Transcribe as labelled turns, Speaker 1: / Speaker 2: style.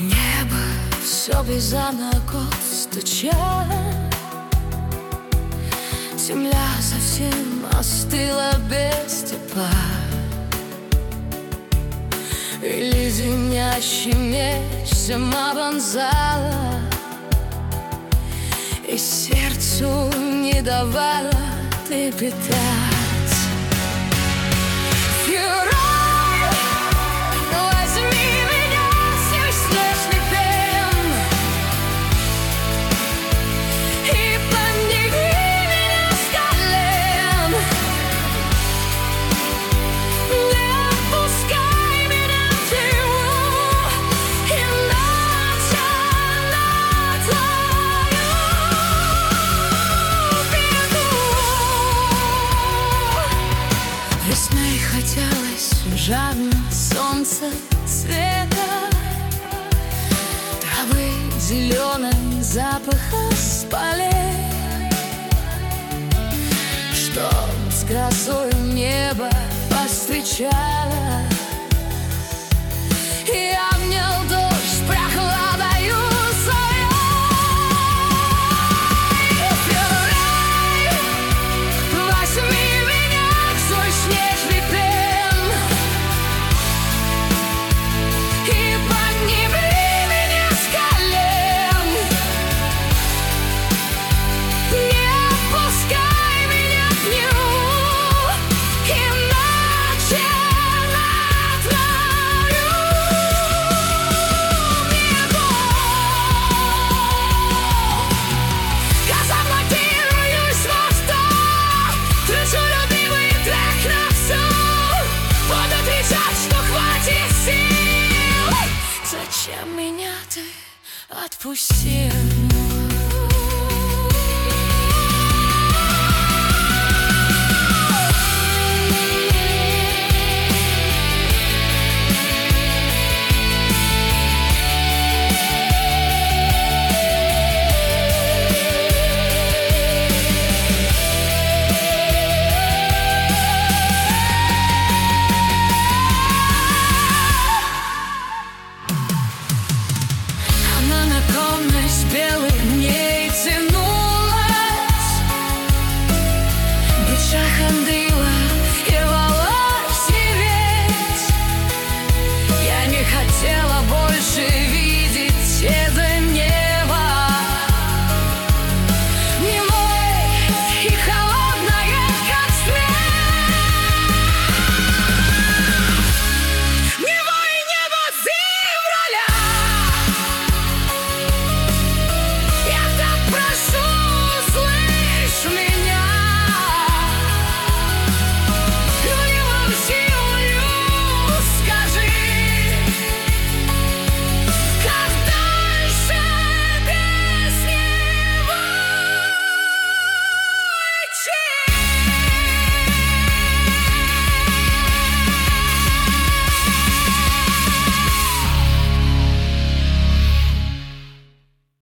Speaker 1: Небо все без ногов стучало, земля совсем остыла без тепла, и леденящий меч зима вонзала, и сердцу не давала трепетать. Февраль, возьми меня с снежный пен и подними меня с колен. Не отпускай меня в тьму, иначе на твою беду. Весной хотелось жадно солнца света, травы зеленой, запаха с полей, чтоб с грозой небо повстречало, и обнял дождь прохладою своей. Февраль, возьми меня в свой снежный плен и подними меня с колен. Не отпускай меня в тьму, иначе на твою бегу. Я заблокируюсь во что, трачу любимый трек на всю, буду кричать, что хватит сил. Зачем меня ты отпустил? Она на комнате белых ней